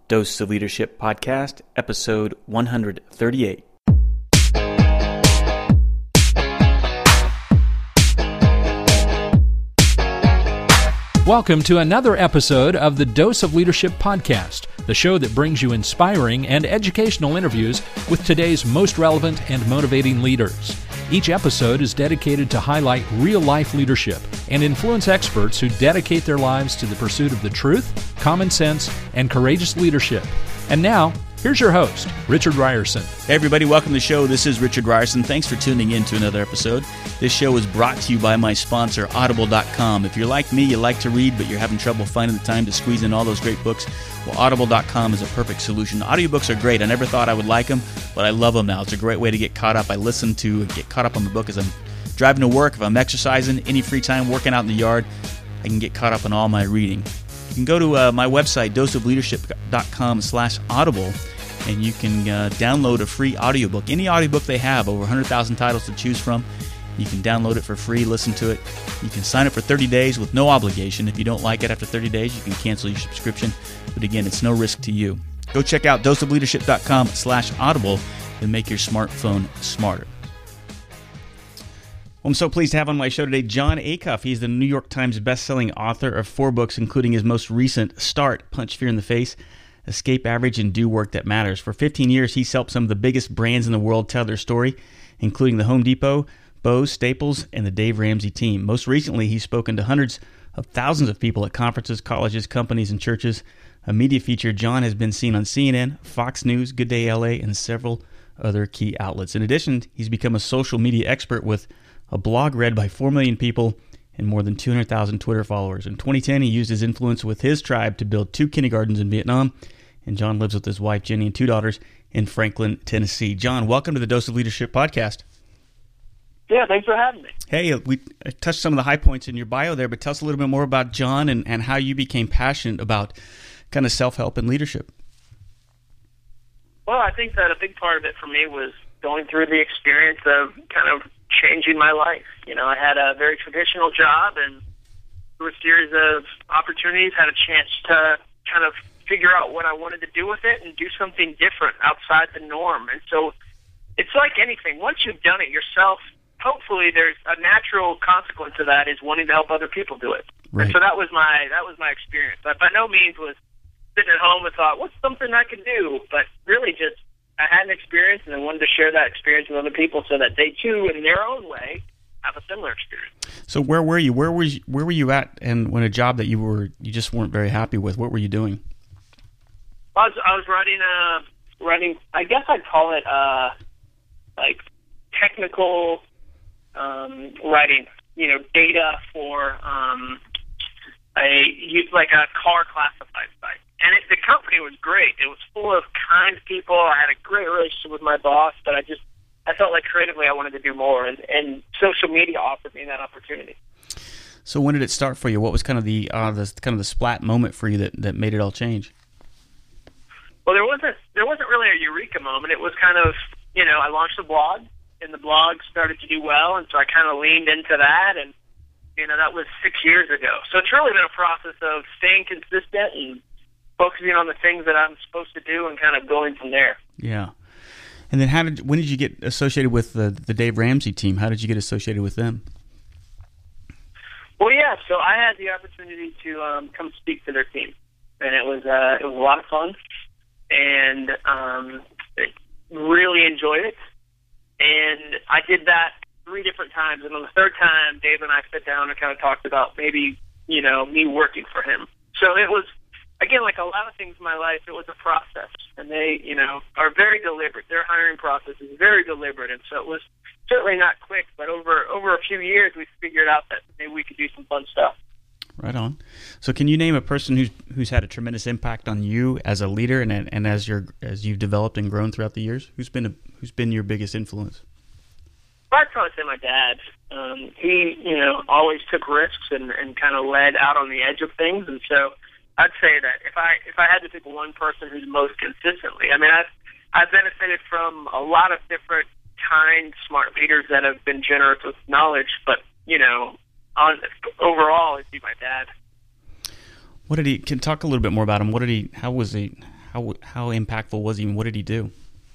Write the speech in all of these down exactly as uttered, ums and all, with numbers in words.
Dose of Leadership Podcast, episode one thirty-eight. Welcome to another episode of the Dose of Leadership Podcast, the show that brings you inspiring and educational interviews with today's most relevant and motivating leaders. Each episode is dedicated to highlight real-life leadership and influence experts who dedicate their lives to the pursuit of the truth, common sense, and courageous leadership. And now, here's your host, Richard Ryerson. Hey everybody, welcome to the show. This is Richard Ryerson. Thanks for tuning in to another episode. This show is brought to you by my sponsor, Audible dot com. If you're like me, you like to read, but you're having trouble finding the time to squeeze in all those great books, well, Audible dot com is a perfect solution. Audiobooks are great. I never thought I would like them, but I love them now. It's a great way to get caught up. I listen to get caught up on the book as I'm driving to work, if I'm exercising, any free time, working out in the yard, I can get caught up on all my reading. You can go to uh, my website, dose of leadership dot com slash audible, and you can uh, download a free audiobook. Any audiobook they have, over one hundred thousand titles to choose from. You can download it for free, listen to it. You can sign up for thirty days with no obligation. If you don't like it after thirty days, you can cancel your subscription. But again, it's no risk to you. Go check out dose of leadership dot com slash audible and make your smartphone smarter. Well, I'm so pleased to have on my show today Jon Acuff. He's the New York Times bestselling author of four books, including his most recent, Start, Punch Fear in the Face, Escape Average, and Do Work That Matters. For fifteen years, he's helped some of the biggest brands in the world tell their story, including the Home Depot, Bose, Staples, and the Dave Ramsey team. Most recently, he's spoken to hundreds of thousands of people at conferences, colleges, companies, and churches. A media feature, Jon has been seen on C N N, Fox News, Good Day L A, and several other key outlets. In addition, he's become a social media expert with a blog read by four million people and more than two hundred thousand Twitter followers. In twenty ten, he used his influence with his tribe to build two kindergartens in Vietnam, and Jon lives with his wife, Jenny, and two daughters in Franklin, Tennessee. Jon, welcome to the Dose of Leadership Podcast. Yeah, thanks for having me. Hey, we touched some of the high points in your bio there, but tell us a little bit more about Jon and, and how you became passionate about kind of self-help and leadership. Well, I think that a big part of it for me was going through the experience of kind of changing my life. You know, I had a very traditional job, and through a series of opportunities, had a chance to kind of figure out what I wanted to do with it and do something different outside the norm. And so it's like anything. Once you've done it yourself, hopefully there's a natural consequence of that is wanting to help other people do it. Right. And so that was my that was my experience. I by no means was sitting at home and thought, what's something I can do? But really just I had an experience and I wanted to share that experience with other people so that they too, in their own way, have a similar experience. So where were you? Where was you, where were you at? And when a job that you were you just weren't very happy with, what were you doing? I was I was writing uh writing. I guess I'd call it uh like technical um, writing. You know, data for um, a like a car classified site. And it, the company was great. It was full of kind people. I had a great relationship with my boss, but I just I felt like creatively I wanted to do more, and, and social media offered me that opportunity. So when did it start for you? What was kind of the uh, the kind of the splat moment for you that, that made it all change? Well, there wasn't there wasn't really a eureka moment. It was kind of, you know, I launched a blog, and the blog started to do well, and so I kind of leaned into that, and you know that was six years ago. So it's really been a process of staying consistent and focusing on the things that I'm supposed to do and kind of going from there. Yeah. And then how did when did you get associated with the, the Dave Ramsey team? How did you get associated with them? Well, yeah, so I had the opportunity to um, come speak to their team, and it was uh, it was a lot of fun, and um, I really enjoyed it. And I did that three different times, and on the third time, Dave and I sat down and kind of talked about maybe, you know, me working for him. So it was, again, like a lot of things in my life, it was a process, and they, you know, are very deliberate. Their hiring process is very deliberate, and so it was certainly not quick, but over over a few years, we figured out that maybe we could do some fun stuff. Right on. So, can you name a person who's who's had a tremendous impact on you as a leader, and and as your as you've developed and grown throughout the years? Who's been a, who's been your biggest influence? Well, I'd probably say my dad. Um, he, you know, always took risks and, and kind of led out on the edge of things, and so I'd say that if I if I had to pick one person who's most consistently, I mean, I've I've benefited from a lot of different kind, smart leaders that have been generous with knowledge, but you know, on overall, it'd be my dad. What did he? Can talk a little bit more about him. What did he? How was he? how how impactful was he, and what did he do?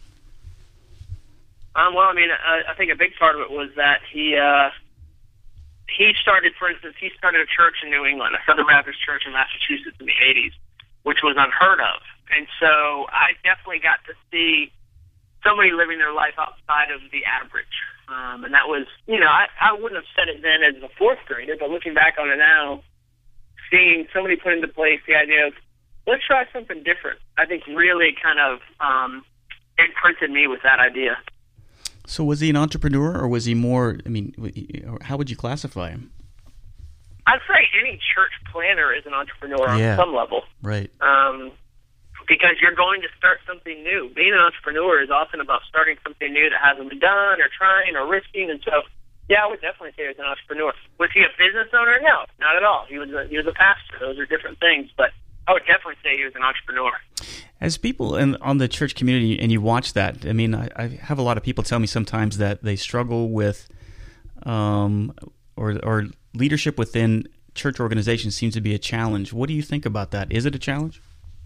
Um, well, I mean, I, I think a big part of it was that he uh, he started, for instance, he started a church in New England, a Southern Baptist church in Massachusetts in the eighties, which was unheard of. And so I definitely got to see somebody living their life outside of the average. Um, and that was, you know, I, I wouldn't have said it then as a fourth grader, but looking back on it now, seeing somebody put into place the idea of, let's try something different, I think really kind of um, imprinted me with that idea. So was he an entrepreneur, or was he more, I mean, how would you classify him? I'd say any church planner is an entrepreneur yeah, on some level. Right. Um, because you're going to start something new. Being an entrepreneur is often about starting something new that hasn't been done or trying or risking. And so, yeah, I would definitely say he was an entrepreneur. Was he a business owner? No, not at all. He was a, he was a pastor. Those are different things. But I would definitely say he was an entrepreneur. As people in, on the church community, and you watch that, I mean, I, I have a lot of people tell me sometimes that they struggle with, um, or or leadership within church organizations seems to be a challenge. What do you think about that? Is it a challenge?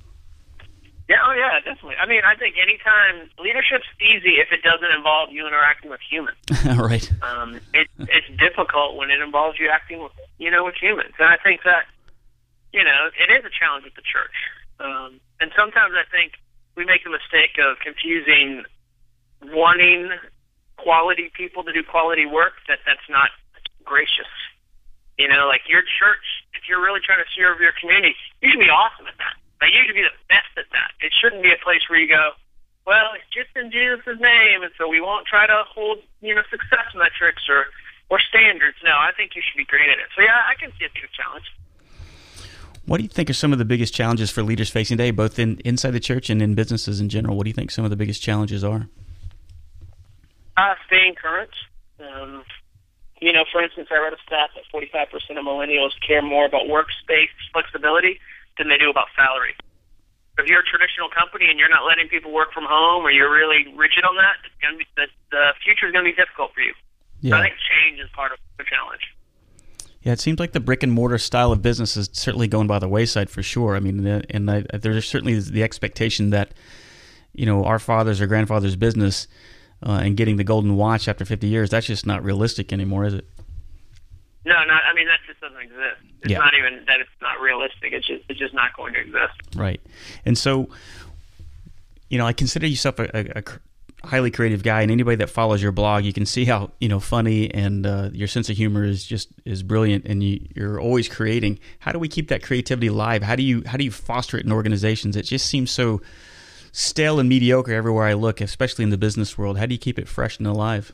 Yeah, oh yeah, definitely. I mean, I think anytime leadership's easy if it doesn't involve you interacting with humans. Right. Um, it, it's difficult when it involves you acting, with, you know, with humans, and I think that, you know, it is a challenge with the church. Um, and sometimes I think we make the mistake of confusing wanting quality people to do quality work that that's not gracious. You know, like your church, if you're really trying to serve your community, you should be awesome at that. Like, you should be the best at that. It shouldn't be a place where you go, well, it's just in Jesus' name, and so we won't try to hold, you know, success metrics or, or standards. No, I think you should be great at it. So, yeah, I can see it being a challenge. What do you think are some of the biggest challenges for leaders facing today, both in inside the church and in businesses in general? What do you think some of the biggest challenges are? Uh, staying current. Um, you know, for instance, I read a stat that forty-five percent of millennials care more about workspace flexibility than they do about salary. If you're a traditional company and you're not letting people work from home, or you're really rigid on that, it's going to be, the, the future is going to be difficult for you. Yeah. So I think change is part of the challenge. Yeah, it seems like the brick and mortar style of business is certainly going by the wayside for sure. I mean, and I, there's certainly the expectation that, you know, our father's or grandfather's business uh, and getting the golden watch after fifty years, that's just not realistic anymore, is it? No, not. I mean, that just doesn't exist. It's yeah. not even that it's not realistic. It's just it's just not going to exist. Right. And so, you know, I consider yourself a, a, a highly creative guy, and anybody that follows your blog, you can see how, you know, funny and uh, your sense of humor is just is brilliant, and you, you're always creating. How do we keep that creativity alive? How do you how do you foster it in organizations? It just seems so stale and mediocre everywhere I look, especially in the business world. How do you keep it fresh and alive?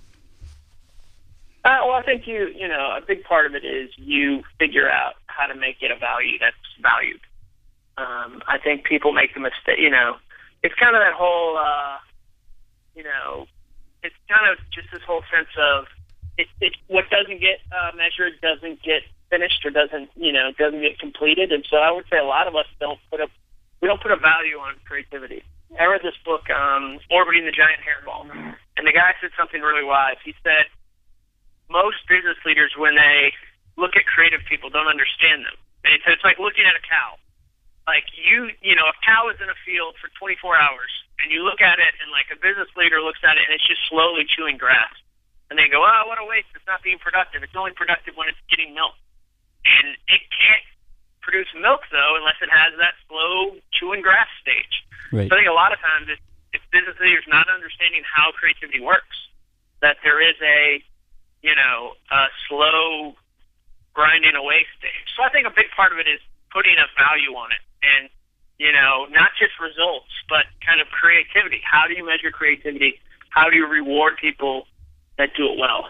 Uh, well, I think you, you know, a big part of it is you figure out how to make it a value that's valued. Um, I think people make the mistake, you know, it's kind of that whole, uh, you know, it's kind of just this whole sense of it, it what doesn't get uh, measured doesn't get finished or doesn't, you know, doesn't get completed. And so I would say a lot of us don't put a, we don't put a value on creativity. I read this book, um, Orbiting the Giant Hairball, and the guy said something really wise. He said, most business leaders, when they look at creative people, don't understand them. And so it's like looking at a cow. Like you, you know, a cow is in a field for twenty-four hours, and you look at it, and like a business leader looks at it, and it's just slowly chewing grass. And they go, oh, what a waste. It's not being productive. It's only productive when it's getting milk. And it can't produce milk, though, unless it has that slow chewing grass stage. Right. So I think a lot of times it's, it's business leaders not understanding how creativity works, that there is a, you know, a slow grinding away stage. So I think a big part of it is putting a value on it, and, you know, not just results, but kind of creativity. How do you measure creativity? How do you reward people that do it well?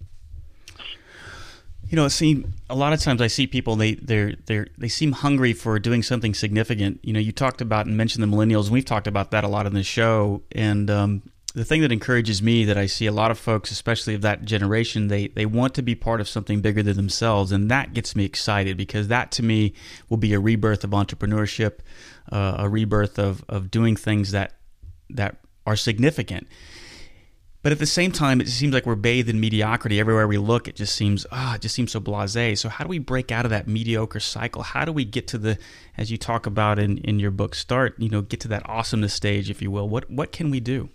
You know, see, a lot of times I see people, they they they they seem hungry for doing something significant. You know, you talked about and mentioned the millennials, and we've talked about that a lot in the show, and um, the thing that encourages me that I see a lot of folks, especially of that generation, they, they want to be part of something bigger than themselves, and that gets me excited, because that to me will be a rebirth of entrepreneurship, uh, a rebirth of, of doing things that that are significant. But at the same time, it seems like we're bathed in mediocrity everywhere we look. It just seems, ah, oh, it just seems so blasé. So how do we break out of that mediocre cycle? How do we get to the, as you talk about in, in your book, Start, you know, get to that awesomeness stage, if you will? What what can we do?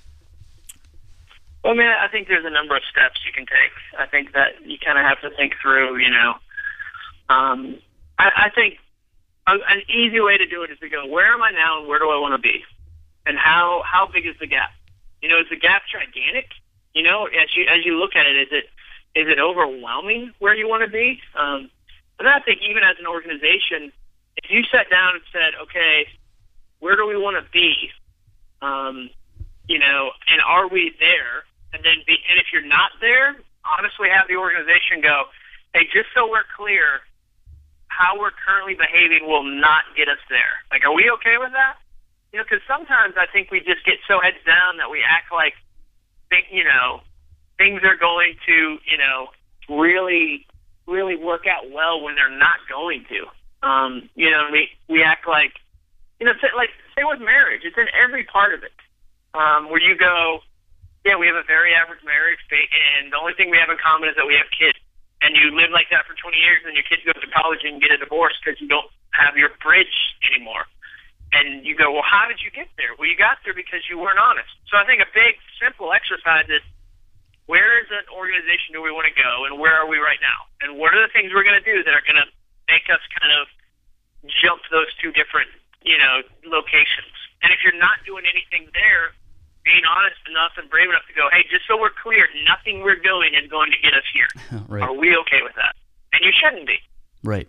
Well, I mean, I think there's a number of steps you can take. I think that you kind of have to think through, you know, um, I, I think a, an easy way to do it is to go, where am I now and where do I want to be? And how, how big is the gap? You know, is the gap gigantic? You know, as you as you look at it, is it is it overwhelming where you want to be? Um, and I think even as an organization, if you sat down and said, okay, where do we want to be? Um, you know, and are we there? And then, be, and if you're not there, honestly, have the organization go, hey, just so we're clear, how we're currently behaving will not get us there. Like, are we okay with that? You know, because sometimes I think we just get so heads down that we act like, think, you know, things are going to, you know, really, really work out well when they're not going to. Um, you know, we we act like, you know, say, like say with marriage, it's in every part of it. Um, where you go, yeah, we have a very average marriage, and the only thing we have in common is that we have kids. And you live like that for twenty years, and your kids go to college and get a divorce because you don't have your bridge anymore. And you go, well, how did you get there? Well, you got there because you weren't honest. So I think a big, simple exercise is, where is an organization do we want to go, and where are we right now? And what are the things we're going to do that are going to make us kind of jump those two different, you know, locations? And if you're not doing anything there, being honest enough and brave enough to go, hey, just so we're clear, nothing we're doing is going to get us here. Right. Are we okay with that? And you shouldn't be. Right.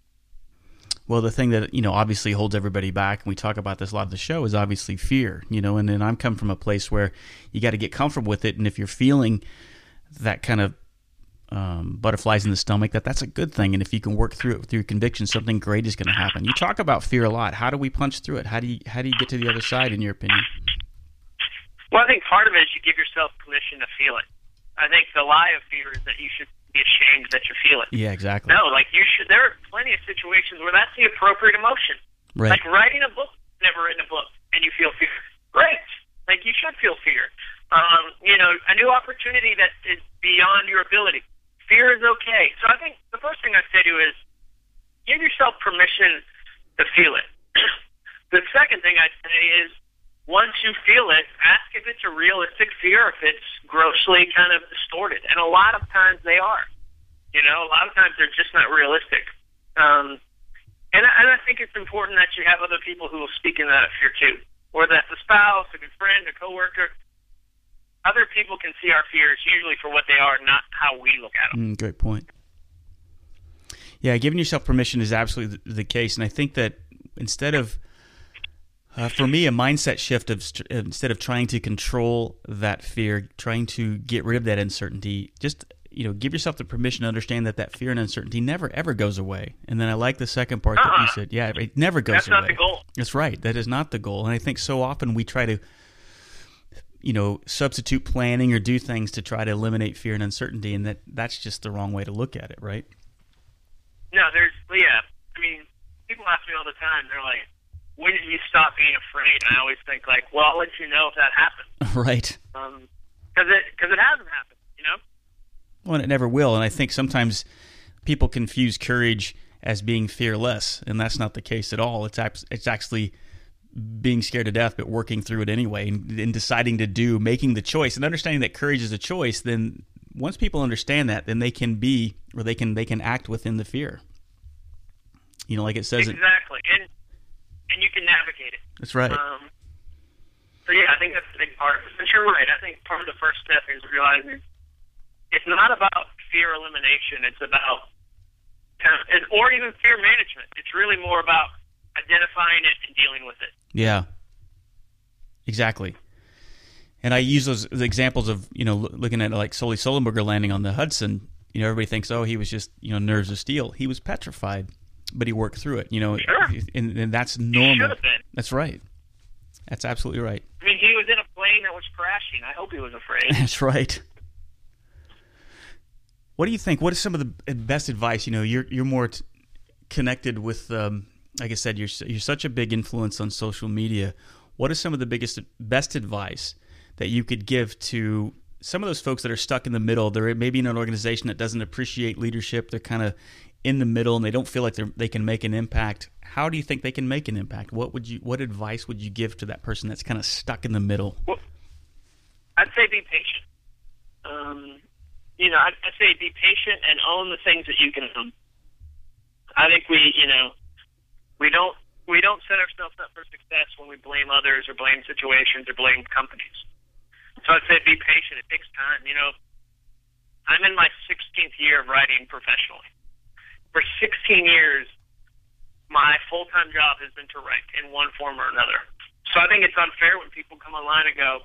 Well, the thing that, you know, obviously holds everybody back, and we talk about this a lot of the show, is obviously fear, you know, and then I'm coming from a place where you got to get comfortable with it, and if you're feeling that kind of um, butterflies in the stomach, that that's a good thing, and if you can work through it with your conviction, something great is going to happen. You talk about fear a lot. How do we punch through it? How do you how do you get to the other side, in your opinion? Well, I think part of it is you give yourself permission to feel it. I think the lie of fear is that you should be ashamed that you feel it. Yeah, exactly. No, like you should. There are plenty of situations where that's the appropriate emotion. Right. Like writing a book, never written a book, and you feel fear. Great. Like you should feel fear. Um, you know, a new opportunity that is beyond your ability. Fear is okay. So I think the first thing I say to you is give yourself permission to feel it. The second thing I'd say is, once you feel it, ask if it's a realistic fear, if it's grossly kind of distorted. And a lot of times they are. You know, a lot of times they're just not realistic. Um, and, and I think it's important that you have other people who will speak in that fear too. Whether that's a spouse, a good friend, a coworker. Other people can see our fears usually for what they are, not how we look at them. Mm, great point. Yeah, giving yourself permission is absolutely the, the case. And I think that instead of Uh, for me, a mindset shift of st- instead of trying to control that fear, trying to get rid of that uncertainty, just you know, give yourself the permission to understand that that fear and uncertainty never ever goes away. And then I like the second part uh-uh. that you said. Yeah, it never goes That's away. That's not the goal. That's right. That is not the goal. And I think so often we try to, you know, substitute planning or do things to try to eliminate fear and uncertainty, and that that's just the wrong way to look at it, right? No, there's yeah. I mean, people ask me all the time. They're like, when did you stop being afraid? And I always think, like, well, I'll let you know if that happens. Right. Um, because it, cause it hasn't happened, you know? Well, and it never will. And I think sometimes people confuse courage as being fearless, and that's not the case at all. It's it's actually being scared to death, but working through it anyway, and, and deciding to do, making the choice, and understanding that courage is a choice. Then once people understand that, then they can be, or they can they can act within the fear. You know, like it says. Exactly. It, and And you can navigate it. That's right. Um, so, yeah, I think that's a big part. But you're right. I think part of the first step is realizing it's not about fear elimination. It's about, kind of, or even fear management. It's really more about identifying it and dealing with it. Yeah, exactly. And I use those examples of, you know, looking at like Sully Sullenberger landing on the Hudson. You know, everybody thinks, oh, he was just, you know, nerves of steel. He was petrified. But he worked through it, you know, sure. and, and that's normal. He should have been. That's right. That's absolutely right. I mean, he was in a plane that was crashing. I hope he was afraid. That's right. What do you think? What is some of the best advice? You know, you're you're more t- connected with, um, like I said, you're you're such a big influence on social media. What is some of the biggest, best advice that you could give to some of those folks that are stuck in the middle? They're maybe in an organization that doesn't appreciate leadership. They're kind of in the middle and they don't feel like they they can make an impact. How do you think they can make an impact? What would you what advice would you give to that person that's kind of stuck in the middle? Well, I'd say be patient. Um, you know, I'd, I'd say be patient and own the things that you can own. I think we, you know, we don't we don't set ourselves up for success when we blame others or blame situations or blame companies. So I'd say be patient. It takes time. You know, I'm in my sixteenth year of writing professionally. For sixteen years, my full-time job has been to write in one form or another. So I think it's unfair when people come online and go,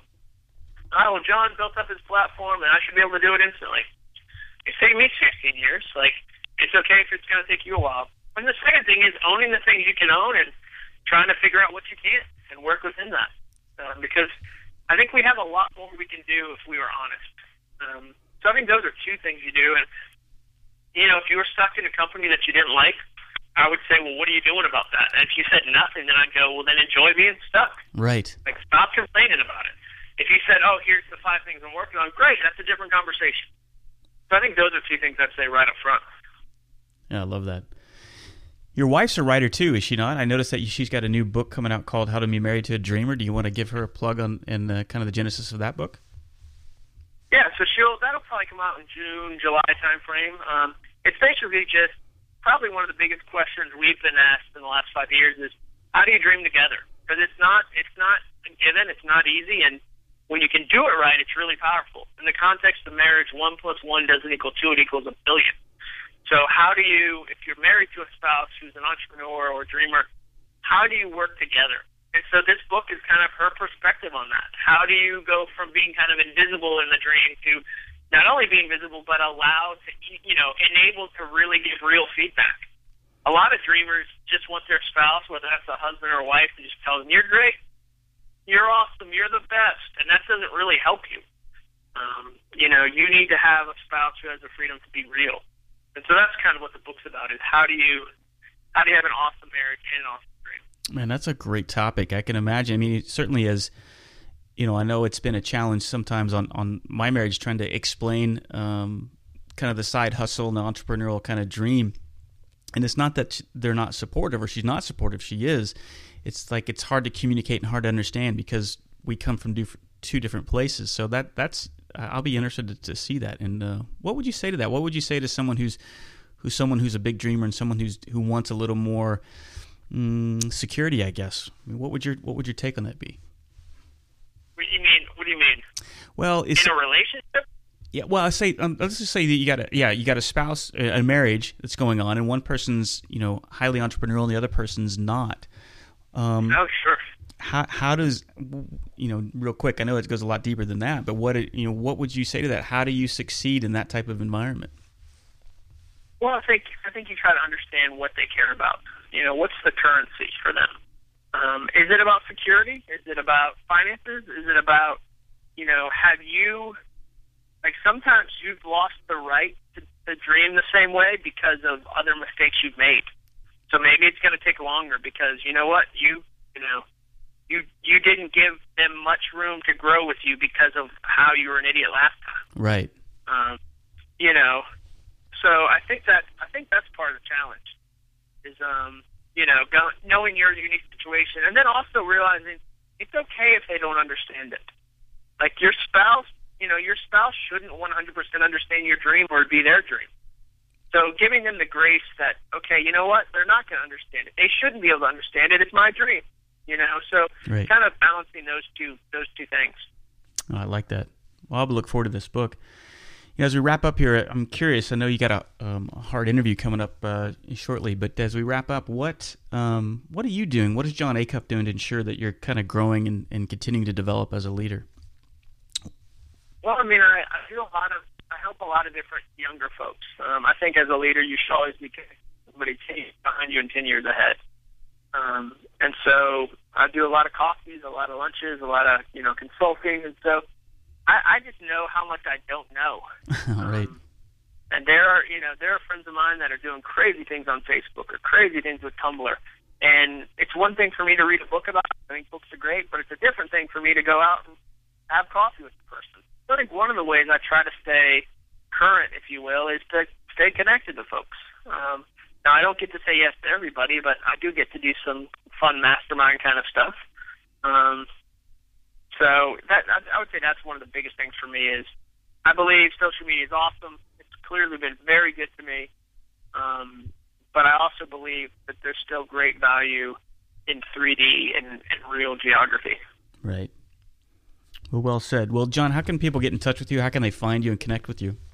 oh, well, John built up his platform and I should be able to do it instantly. It's taken me sixteen years. Like, it's okay if it's going to take you a while. And the second thing is owning the things you can own and trying to figure out what you can't and work within that. Um, because I think we have a lot more we can do if we were honest. Um, so I think those are two things you do. And, you know, if you were stuck in a company that you didn't like, I would say, well, what are you doing about that? And if you said nothing, then I'd go, well, then enjoy being stuck. Right. Like, stop complaining about it. If you said, oh, here's the five things I'm working on, great, that's a different conversation. So I think those are two things I'd say right up front. Yeah, I love that. Your wife's a writer too, is she not? I noticed that she's got a new book coming out called How to Be Married to a Dreamer. Do you want to give her a plug on and uh, kind of the genesis of that book? Yeah, so she'll that'll probably come out in June, July timeframe. Um, it's basically just probably one of the biggest questions we've been asked in the last five years is how do you dream together? Because it's not it's not a given, it's not easy, and when you can do it right, it's really powerful. In the context of marriage, one plus one doesn't equal two; it equals a billion. So how do you, if you're married to a spouse who's an entrepreneur or a dreamer, how do you work together? And so this book is kind of her perspective on that. How do you go from being kind of invisible in the dream to not only being visible, but allowed to, you know, enabled to really give real feedback? A lot of dreamers just want their spouse, whether that's a husband or a wife, to just tell them, you're great, you're awesome, you're the best. And that doesn't really help you. Um, you know, you need to have a spouse who has the freedom to be real. And so that's kind of what the book's about, is how do you how do you have an awesome marriage and an awesome dream? Man, that's a great topic. I can imagine. I mean, it certainly as, you know, I know it's been a challenge sometimes on, on my marriage trying to explain um, kind of the side hustle and the entrepreneurial kind of dream. And it's not that they're not supportive or she's not supportive. She is. It's like it's hard to communicate and hard to understand because we come from do, two different places. So that that's I'll be interested to, to see that. And uh, what would you say to that? What would you say to someone who's who's someone who's a big dreamer and someone who's who wants a little more mm, security? I guess. I mean, what would your what would your take on that be? What do you mean? What do you mean? Well, it's in a relationship. Yeah. Well, I say um, let's just say that you got a yeah you got a spouse, a marriage that's going on, and one person's you know highly entrepreneurial and the other person's not. Um, oh, sure. How how does you know real quick? I know it goes a lot deeper than that, but what you know what would you say to that? How do you succeed in that type of environment? Well, I think I think you try to understand what they care about. You know, what's the currency for them? Um, is it about security? Is it about finances? Is it about you know have you like sometimes you've lost the right to, to dream the same way because of other mistakes you've made. So maybe it's going to take longer because you know what you you know. You you didn't give them much room to grow with you because of how you were an idiot last time. Right. Um, you know, so I think that I think that's part of the challenge is um, you know go, knowing your unique situation and then also realizing it's okay if they don't understand it. Like your spouse, you know, your spouse shouldn't one hundred percent understand your dream or be their dream. So giving them the grace that okay, you know what, they're not going to understand it. They shouldn't be able to understand it. It's my dream. You know, so right. Kind of balancing those two those two things. Oh, I like that. Well, I'll look forward to this book. You know, as we wrap up here, I'm curious. I know you got a, um, a hard interview coming up uh, shortly, but as we wrap up, what um, what are you doing? What is Jon Acuff doing to ensure that you're kind of growing and, and continuing to develop as a leader? Well, I mean, I, I do a lot of I help a lot of different younger folks. Um, I think as a leader, you should always be somebody ten years behind you and ten years ahead. Um, and so I do a lot of coffees, a lot of lunches, a lot of, you know, consulting. And so I, I just know how much I don't know. All right. Um, and there are, you know, there are friends of mine that are doing crazy things on Facebook or crazy things with Tumblr. And it's one thing for me to read a book about it. I think books are great, but it's a different thing for me to go out and have coffee with the person. So I think one of the ways I try to stay current, if you will, is to stay connected to folks. Um, now, I don't get to say yes to everybody, but I do get to do some fun mastermind kind of stuff. Um, so that I, I would say that's one of the biggest things for me is I believe social media is awesome. It's clearly been very good to me. Um, but I also believe that there's still great value in three D and, and real geography. Right. Well, well said. Well, John, how can people get in touch with you? How can they find you and connect with you?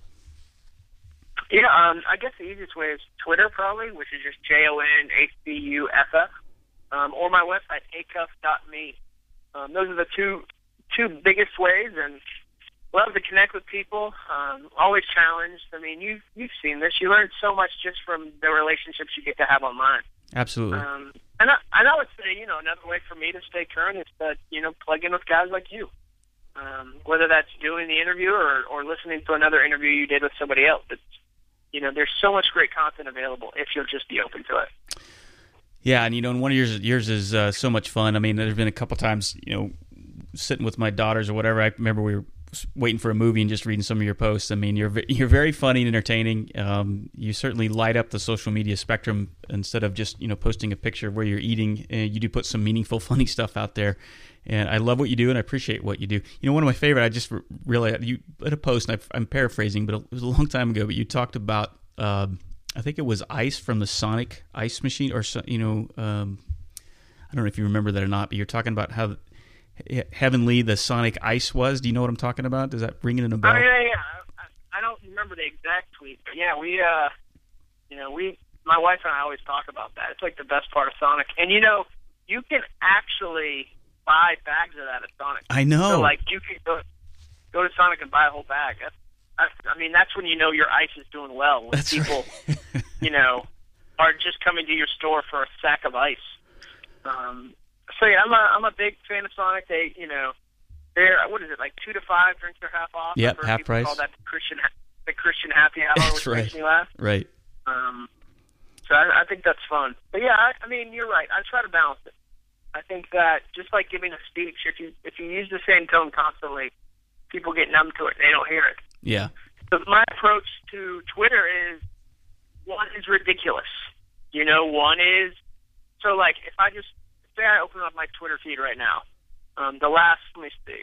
Yeah, um, I guess the easiest way is Twitter, probably, which is just J O N H C U F F, um, or my website, a c u f dot m e. Um, those are the two two biggest ways, and love to connect with people. Um, always challenged. I mean, you've, you've seen this. You learn so much just from the relationships you get to have online. Absolutely. Um, and, I, and I would say, you know, another way for me to stay current is to, you know, plug in with guys like you. Um, whether that's doing the interview or, or listening to another interview you did with somebody else. It's, you know, there's so much great content available if you'll just be open to it. Yeah, and, you know, and one of yours, yours is uh, so much fun. I mean, there's been a couple times, you know, sitting with my daughters or whatever. I remember we were waiting for a movie and just reading some of your posts. I mean, you're you're very funny and entertaining. Um, you certainly light up the social media spectrum instead of just, you know, posting a picture of where you're eating. Uh, you do put some meaningful, funny stuff out there. And I love what you do, and I appreciate what you do. You know, one of my favorite, I just really, you put a post, and I'm paraphrasing, but it was a long time ago, but you talked about, uh, I think it was ice from the Sonic ice machine, or, you know, um, I don't know if you remember that or not, but you're talking about how heavenly the Sonic ice was. Do you know what I'm talking about? Does that ring in a bell? Oh, yeah, yeah. I, I don't remember the exact tweet, but yeah, we, uh, you know, we, my wife and I always talk about that. It's like the best part of Sonic. And, you know, you can actually buy bags of that at Sonic. I know. So, like, you can go, go to Sonic and buy a whole bag. That's, that's, I mean, that's when you know your ice is doing well. When that's people, right. you know, are just coming to your store for a sack of ice. Um, so, yeah, I'm a, I'm a big fan of Sonic. They, you know, they're, what is it, like two to five drinks are half off? Yep, half price. Call that the Christian, the Christian happy hour, that's which right. makes me laugh. Right. Um, so I, I think that's fun. But, yeah, I, I mean, you're right. I try to balance it. I think that just like giving a speech, if you if you use the same tone constantly, people get numb to it. They don't hear it. Yeah. So my approach to Twitter is, one is ridiculous. You know, one is, so like if I just, say I open up my Twitter feed right now, um, the last, let me see,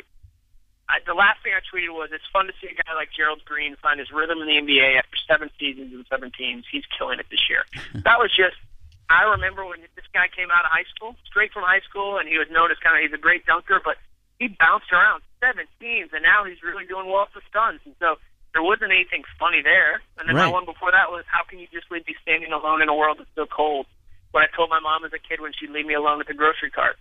I, the last thing I tweeted was, it's fun to see a guy like Gerald Green find his rhythm in the N B A after seven seasons and seven teams. He's killing it this year. That was just, I remember when this guy came out of high school, straight from high school, and he was known as kind of, he's a great dunker, but he bounced around seven teams, and now he's really doing well for Suns. And so there wasn't anything funny there. And then right. my one before that was, how can you just leave me standing alone in a world that's so cold? What I told my mom as a kid when she'd leave me alone at the grocery cart.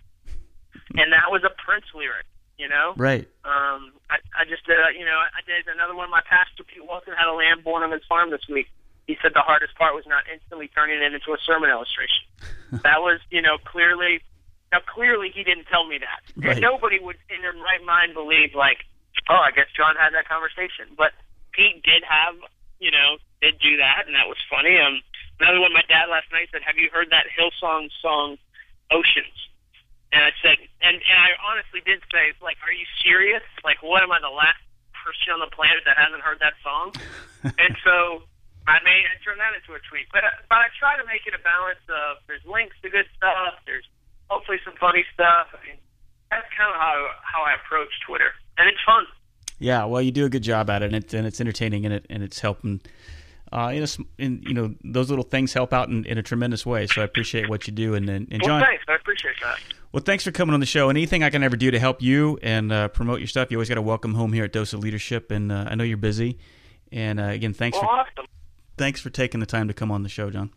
And that was a Prince lyric, you know? Right. Um, I, I just, uh, you know, I did another one. My pastor, Pete Wilson, had a lamb born on his farm this week. He said the hardest part was not instantly turning it into a sermon illustration. That was, you know, clearly, now clearly he didn't tell me that. Right. And nobody would in their right mind believe, like, oh, I guess John had that conversation. But Pete did have, you know, did do that, and that was funny. Um, another one, my dad last night said, have you heard that Hillsong song, Oceans? And I said, and, and I honestly did say, like, are you serious? Like, what, am I the last person on the planet that hasn't heard that song? And so I may turn that into a tweet. But, but I try to make it a balance of, there's links to good stuff, there's hopefully some funny stuff. I mean, that's kind of how, how I approach Twitter. And it's fun. Yeah, well, you do a good job at it, and, it, and it's entertaining, and, it, and it's helping. Uh, in a, in, you know, those little things help out in, in a tremendous way, so I appreciate what you do. And, and, and John, well, thanks. I appreciate that. Well, thanks for coming on the show. And anything I can ever do to help you and uh, promote your stuff, you always got a welcome home here at Dose of Leadership, and uh, I know you're busy. And, uh, again, thanks well, for awesome. thanks for taking the time to come on the show, John.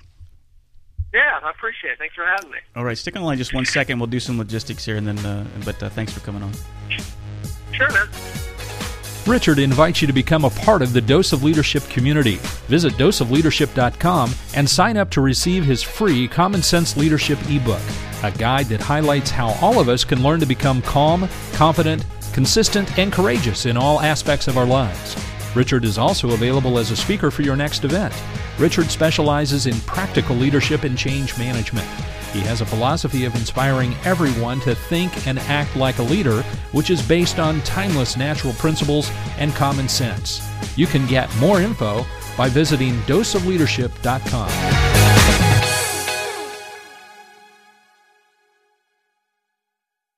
Yeah, I appreciate it. Thanks for having me. All right, stick on the line just one second. We'll do some logistics here, and then. Uh, but uh, thanks for coming on. Sure, man. Richard invites you to become a part of the Dose of Leadership community. Visit dose of leadership dot com and sign up to receive his free Common Sense Leadership ebook, a guide that highlights how all of us can learn to become calm, confident, consistent, and courageous in all aspects of our lives. Richard is also available as a speaker for your next event. Richard specializes in practical leadership and change management. He has a philosophy of inspiring everyone to think and act like a leader, which is based on timeless natural principles and common sense. You can get more info by visiting dose of leadership dot com.